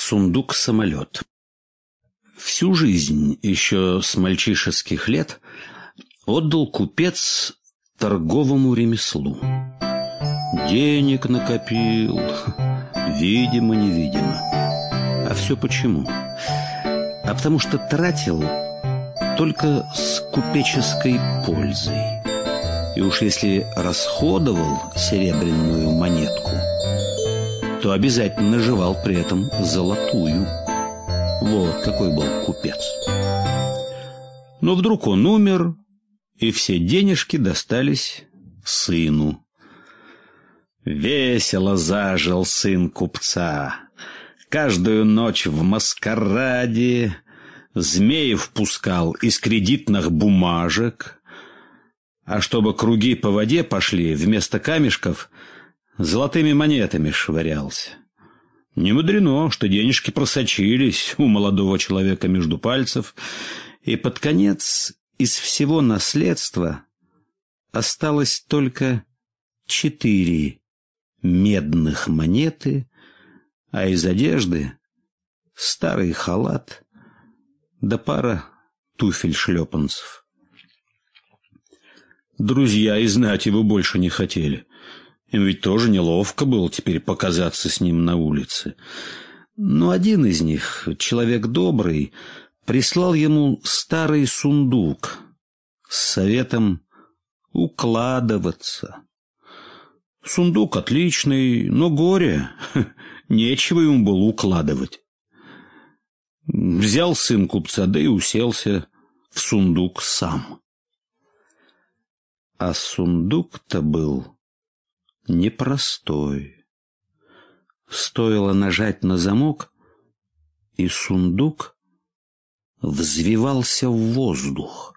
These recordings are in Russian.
Сундук-самолет. Всю жизнь, еще с мальчишеских лет, отдал купец торговому ремеслу. Денег накопил, видимо-невидимо. А все почему? А потому что тратил только с купеческой пользой. И уж если расходовал серебряную монетку, то обязательно наживал при этом золотую. Вот какой был купец. Но вдруг он умер, и все денежки достались сыну. Весело зажил сын купца. Каждую ночь в маскараде змеев пускал из кредитных бумажек, а чтобы круги по воде пошли, вместо камешков золотыми монетами швырялся. Не мудрено, что денежки просочились у молодого человека между пальцев, и под конец из всего наследства осталось только 4 медных монеты, а из одежды старый халат да пара туфель-шлепанцев. Друзья и знать его больше не хотели. Им ведь тоже неловко было теперь показаться с ним на улице. Но один из них, человек добрый, прислал ему старый сундук с советом укладываться. Сундук отличный, но горе, нечего ему было укладывать. Взял сын купца, да и уселся в сундук сам. А сундук-то был непростой. Стоило нажать на замок, и сундук взвивался в воздух.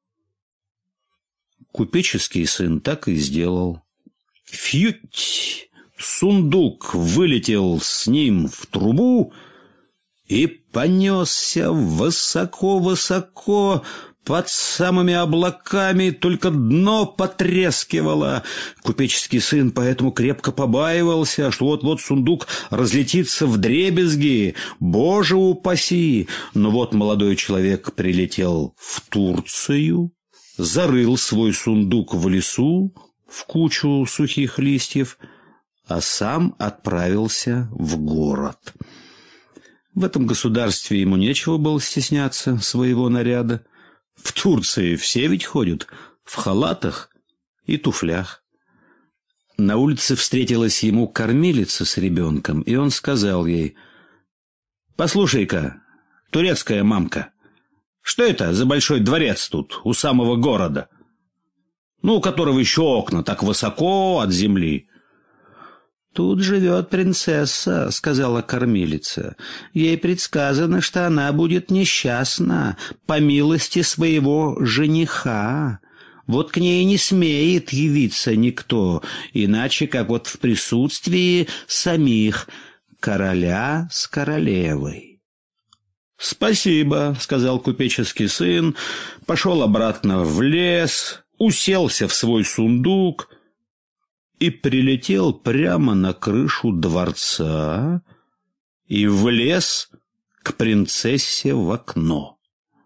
Купеческий сын так и сделал. Фьють! Сундук вылетел с ним в трубу и понесся высоко-высоко под самыми облаками, только дно потрескивало. Купеческий сын поэтому крепко побаивался, что вот-вот сундук разлетится вдребезги. Боже упаси! Но вот молодой человек прилетел в Турцию, зарыл свой сундук в лесу, в кучу сухих листьев, а сам отправился в город. В этом государстве ему нечего было стесняться своего наряда. В Турции все ведь ходят в халатах и туфлях. На улице встретилась ему кормилица с ребенком, и он сказал ей: «Послушай-ка, турецкая мамка, что это за большой дворец тут, у самого города? Ну, у которого еще окна так высоко от земли». «Тут живет принцесса», — сказала кормилица. «Ей предсказано, что она будет несчастна по милости своего жениха. Вот к ней не смеет явиться никто, иначе как вот в присутствии самих короля с королевой». «Спасибо», — сказал купеческий сын, пошел обратно в лес, уселся в свой сундук и прилетел прямо на крышу дворца и влез к принцессе в окно.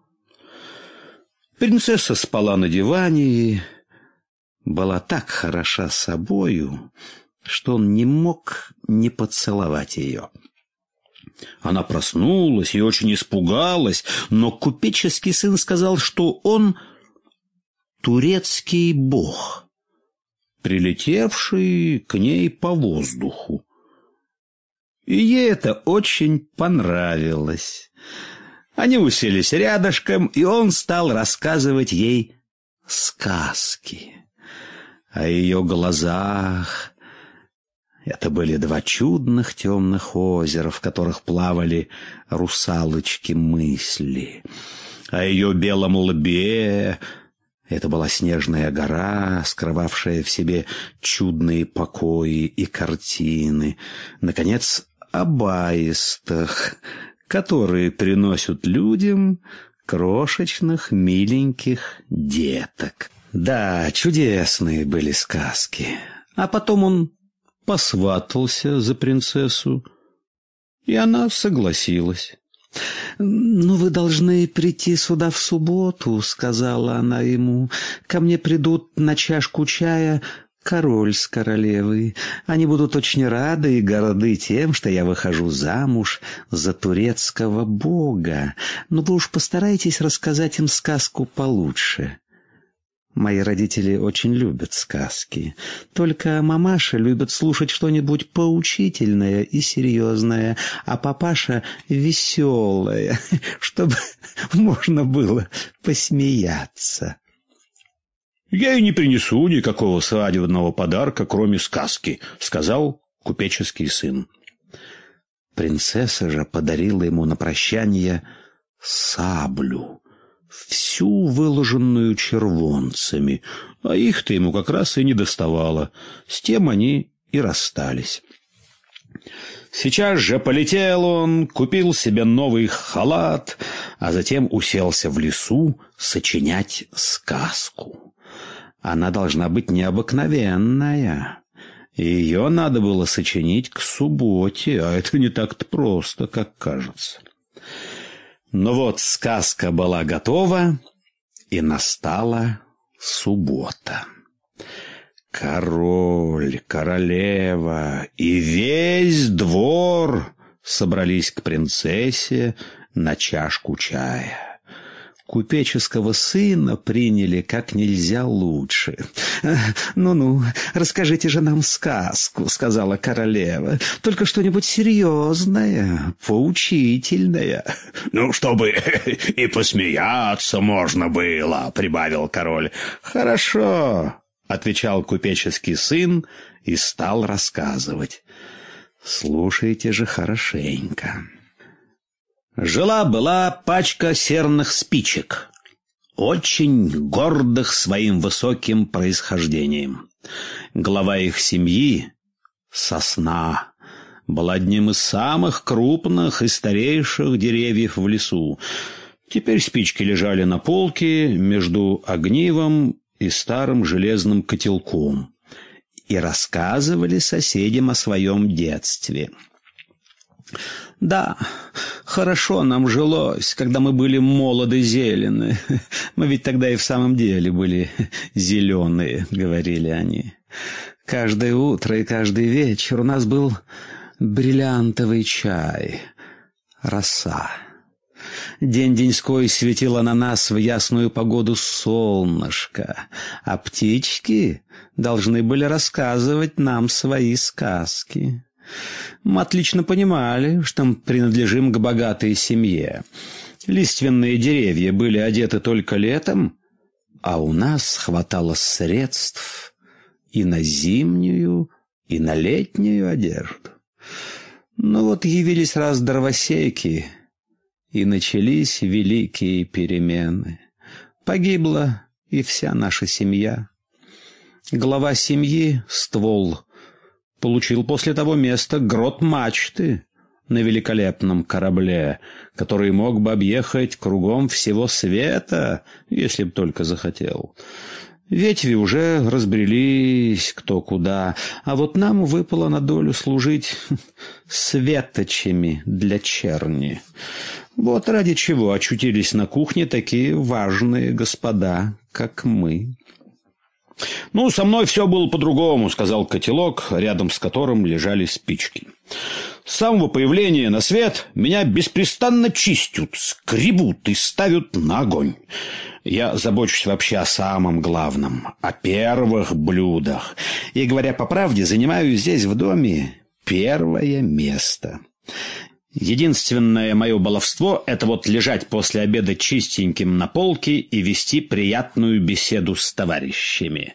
Принцесса спала на диване и была так хороша собою, что он не мог не поцеловать ее. Она проснулась и очень испугалась, но купеческий сын сказал, что он турецкий бог, прилетевший к ней по воздуху. И ей это очень понравилось. Они уселись рядышком, и он стал рассказывать ей сказки. О ее глазах. Это были 2 чудных темных озера, в которых плавали русалочки мысли. О ее белом лбе. Это была снежная гора, скрывавшая в себе чудные покои и картины. Наконец, об аистах, которые приносят людям крошечных миленьких деток. Да, чудесные были сказки. А потом он посватался за принцессу И она согласилась. «Но вы должны прийти сюда в субботу», — сказала она ему. «Ко мне придут на чашку чая король с королевой. Они будут очень рады и горды тем, что я выхожу замуж за турецкого бога. Но вы уж постарайтесь рассказать им сказку получше». Мои родители очень любят сказки. Только мамаша любит слушать что-нибудь поучительное и серьезное, а папаша — веселое, чтобы можно было посмеяться. «Я и не принесу никакого свадебного подарка, кроме сказки», — сказал купеческий сын. Принцесса же подарила ему на прощание саблю, всю выложенную червонцами, а их-то ему как раз и не доставало. С тем они и расстались. Сейчас же полетел он, купил себе новый халат, а затем уселся в лесу сочинять сказку. Она должна быть необыкновенная. Ее надо было сочинить к субботе, а это не так-то просто, как кажется. Но вот сказка была готова, и настала суббота. Король, королева и весь двор собрались к принцессе на чашку чая. Купеческого сына приняли как нельзя лучше. «Ну-ну, расскажите же нам сказку», — сказала королева. «Только что-нибудь серьезное, поучительное». «Ну, чтобы и посмеяться можно было», — прибавил король. «Хорошо», — отвечал купеческий сын и стал рассказывать. «Слушайте же хорошенько». Жила-была пачка серных спичек, очень гордых своим высоким происхождением. Глава их семьи, сосна, был одним из самых крупных и старейших деревьев в лесу. Теперь спички лежали на полке между огнивом и старым железным котелком и рассказывали соседям о своем детстве. «Да, хорошо нам жилось, когда мы были молоды зелены. Мы ведь тогда и в самом деле были зеленые», — говорили они. «Каждое утро и каждый вечер у нас был бриллиантовый чай, роса. День-деньской светило на нас в ясную погоду солнышко, а птички должны были рассказывать нам свои сказки. Мы отлично понимали, что мы принадлежим к богатой семье. Лиственные деревья были одеты только летом, а у нас хватало средств и на зимнюю, и на летнюю одежду. Но вот явились раз дровосеки, и начались великие перемены. Погибла и вся наша семья. Глава семьи, ствол, получил после того место грот мачты на великолепном корабле, который мог бы объехать кругом всего света, если б только захотел. Ветви уже разбрелись кто куда, а вот нам выпало на долю служить светочами для черни. Вот ради чего очутились на кухне такие важные господа, как мы. «Ну, со мной все было по-другому», — сказал котелок, рядом с которым лежали спички. «С самого появления на свет меня беспрестанно чистят, скребут и ставят на огонь. Я забочусь вообще о самом главном, о первых блюдах. И, говоря по правде, занимаю здесь в доме первое место. Единственное мое баловство — это вот лежать после обеда чистеньким на полке и вести приятную беседу с товарищами.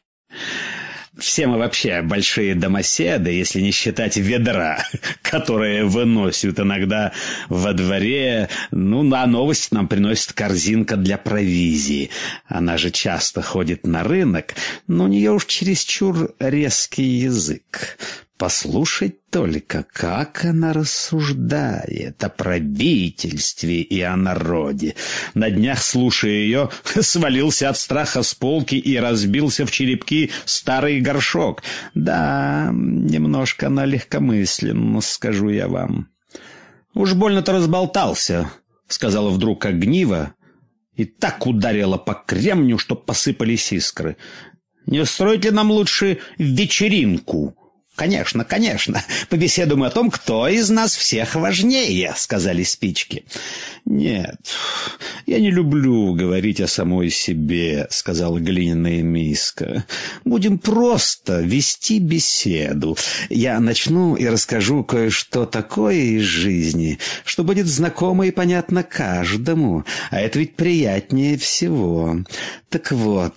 Все мы вообще большие домоседы, если не считать ведра, которое выносят иногда во дворе. Ну, на новость нам приносит корзинка для провизии. Она же часто ходит на рынок, но у нее уж чересчур резкий язык. Послушать только, как она рассуждает о правительстве и о народе. На днях, слушая ее, свалился от страха с полки и разбился в черепки старый горшок. Да, немножко она легкомысленна, скажу я вам. «Уж больно-то разболтался», — сказала вдруг огниво, и так ударила по кремню, что посыпались искры. «Не устроить ли нам лучше вечеринку?» «Конечно, конечно. Побеседуем о том, кто из нас всех важнее», — сказали спички. «Нет, я не люблю говорить о самой себе», — сказала глиняная миска. «Будем просто вести беседу. Я начну и расскажу кое-что такое из жизни, что будет знакомо и понятно каждому, а это ведь приятнее всего. Так вот,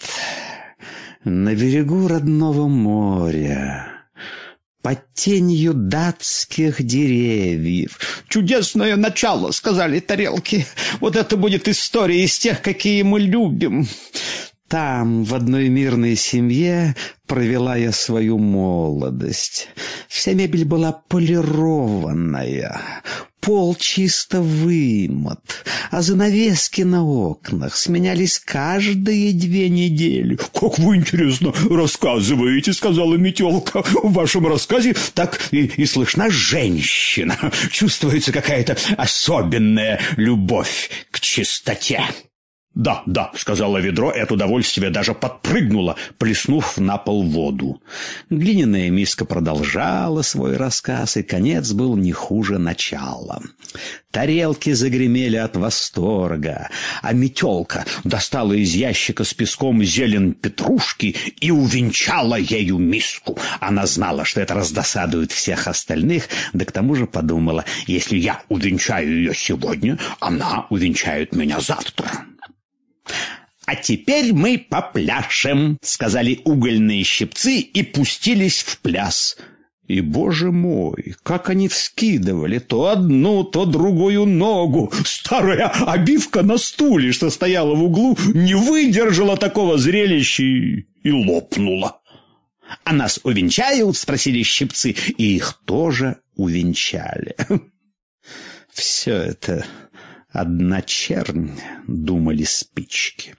на берегу родного моря, под тенью датских деревьев». «Чудесное начало», — сказали тарелки. «Вот это будет история из тех, какие мы любим». Там, в одной мирной семье, провела я свою молодость. Вся мебель была полированная, пол чисто вымыт, а занавески на окнах сменялись каждые 2 недели. «Как вы интересно рассказываете», — сказала Метелка. «В вашем рассказе так и слышна женщина. Чувствуется какая-то особенная любовь к чистоте». «Да, да», — сказала ведро, и от удовольствия даже подпрыгнула, плеснув на пол воду. Глиняная миска продолжала свой рассказ, и конец был не хуже начала. Тарелки загремели от восторга, а Метелка достала из ящика с песком зелень петрушки и увенчала ею миску. Она знала, что это раздосадует всех остальных, да к тому же подумала, если я увенчаю ее сегодня, она увенчает меня завтра. «А теперь мы попляшем», — сказали угольные щипцы и пустились в пляс. И, боже мой, как они вскидывали то одну, то другую ногу. Старая обивка на стуле, что стояла в углу, не выдержала такого зрелища и лопнула. «А нас увенчают?» — спросили щипцы, и их тоже увенчали. «Все это одна чернь», — думали спички.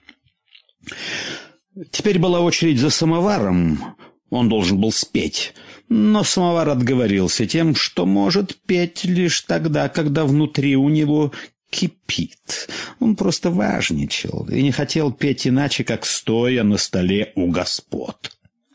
Теперь была очередь за самоваром. Он должен был спеть, но самовар отговорился тем, что может петь лишь тогда, когда внутри у него кипит. Он просто важничал и не хотел петь иначе, как стоя на столе у господ.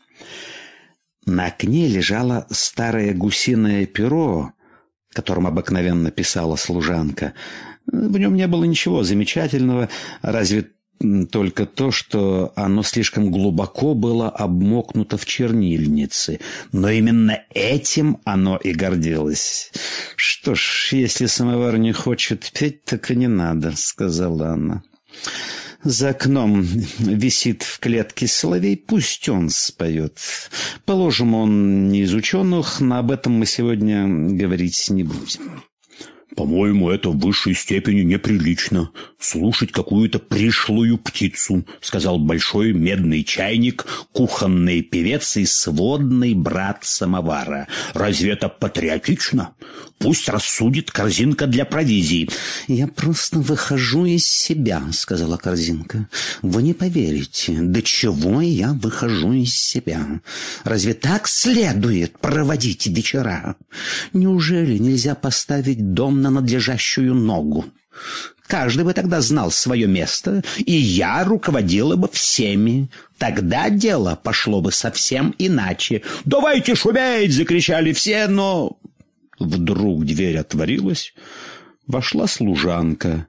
На окне лежало старое гусиное перо, которым обыкновенно писала служанка. В нем не было ничего замечательного, разве только то, что оно слишком глубоко было обмокнуто в чернильнице. Но именно этим оно и гордилось. «Что ж, если самовар не хочет петь, так и не надо», — сказала она. «За окном висит в клетке соловей, пусть он споет. Положим, он не из ученых, но об этом мы сегодня говорить не будем». «По-моему, это в высшей степени неприлично — слушать какую-то пришлую птицу», — сказал большой медный чайник, кухонный певец и сводный брат самовара. «Разве это патриотично? Пусть рассудит корзинка для провизии». «Я просто выхожу из себя», — сказала корзинка. «Вы не поверите, до чего я выхожу из себя. Разве так следует проводить вечера? Неужели нельзя поставить дом на надлежащую ногу? Каждый бы тогда знал свое место, и я руководила бы всеми. Тогда дело пошло бы совсем иначе». «Давайте шуметь!» — закричали все, но... Вдруг дверь отворилась, вошла служанка,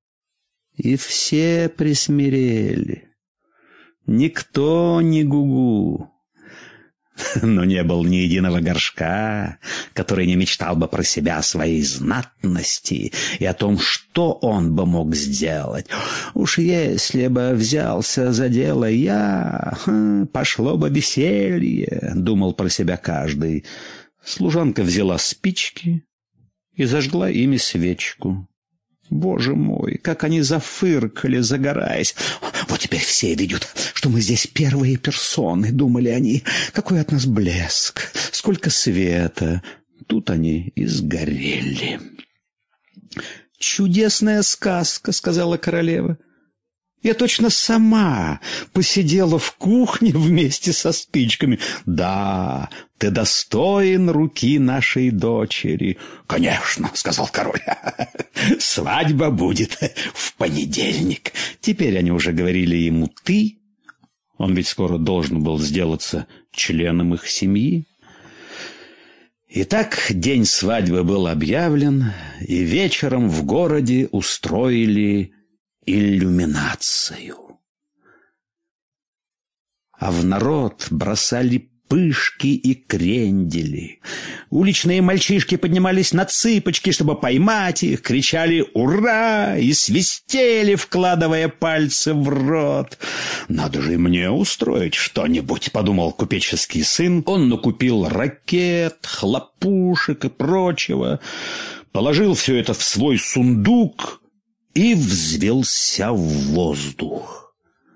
и все присмирели. Никто не гугу. Но не было ни единого горшка, который не мечтал бы про себя о своей знатности и о том, что он бы мог сделать. Уж если бы взялся за дело я, пошло бы веселье, думал про себя каждый. Служанка взяла спички и зажгла ими свечку. Боже мой, как они зафыркали, загораясь. «Вот теперь все видят, что мы здесь первые персоны», — думали они. «Какой от нас блеск, сколько света». Тут они и сгорели. «Чудесная сказка», — сказала королева. Я точно сама посидела в кухне вместе со спичками. Да, ты достоин руки нашей дочери. Конечно, сказал король. Свадьба будет в понедельник. Теперь они уже говорили ему «ты». Он ведь скоро должен был сделаться членом их семьи. Итак, день свадьбы был объявлен, и вечером в городе устроили иллюминацию. А в народ бросали пышки и крендели. Уличные мальчишки поднимались на цыпочки, чтобы поймать их, кричали «Ура!» и свистели, вкладывая пальцы в рот. «Надо же и мне устроить что-нибудь», — подумал купеческий сын. Он накупил ракет, хлопушек и прочего, положил все это в свой сундук и взвелся в воздух.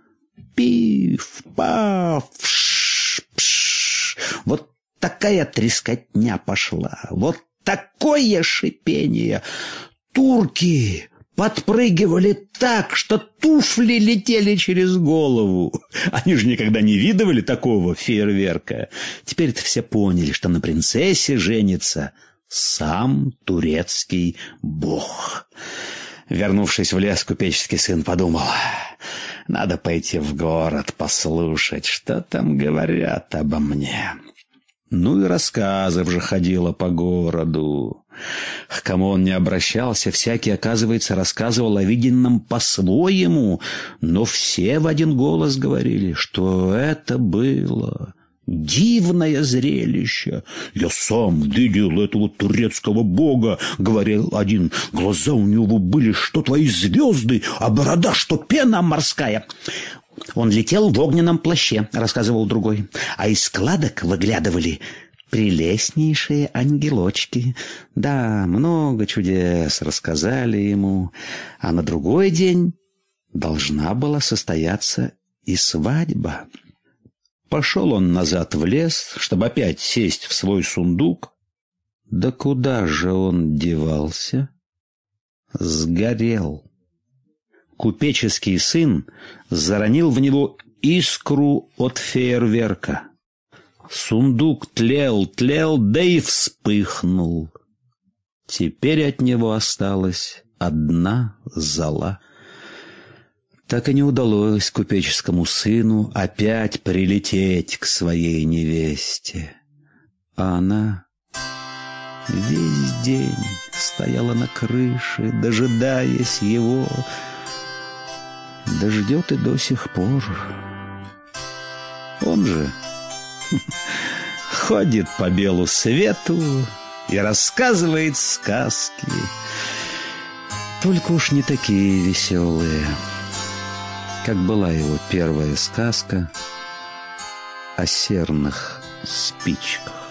Пиф-паф, пш-пш. Вот такая трескотня пошла, вот такое шипение. Турки подпрыгивали так, что туфли летели через голову. Они же никогда не видывали такого фейерверка. Теперь-то все поняли, что на принцессе женится сам турецкий бог. Вернувшись в лес, купеческий сын подумал: надо пойти в город послушать, что там говорят обо мне. Ну и рассказов же ходило по городу. К кому он не обращался, всякий, оказывается, рассказывал о виденном по-своему, но все в один голос говорили, что это было дивное зрелище. «Я сам видел этого турецкого бога», — говорил один. «Глаза у него были, что твои звезды, а борода, что пена морская». «Он летел в огненном плаще», — рассказывал другой, «а из складок выглядывали прелестнейшие ангелочки». Да, много чудес рассказали ему, а на другой день должна была состояться и свадьба. Пошел он назад в лес, чтобы опять сесть в свой сундук. Да куда же он девался? Сгорел. Купеческий сын заронил в него искру от фейерверка. Сундук тлел, да и вспыхнул. Теперь от него осталась одна зола. Так и не удалось купеческому сыну опять прилететь к своей невесте. А она весь день стояла на крыше, дожидаясь его. Да ждет и до сих пор. Он же ходит по белу свету и рассказывает сказки. Только уж не такие веселые, как была его первая сказка о серных спичках.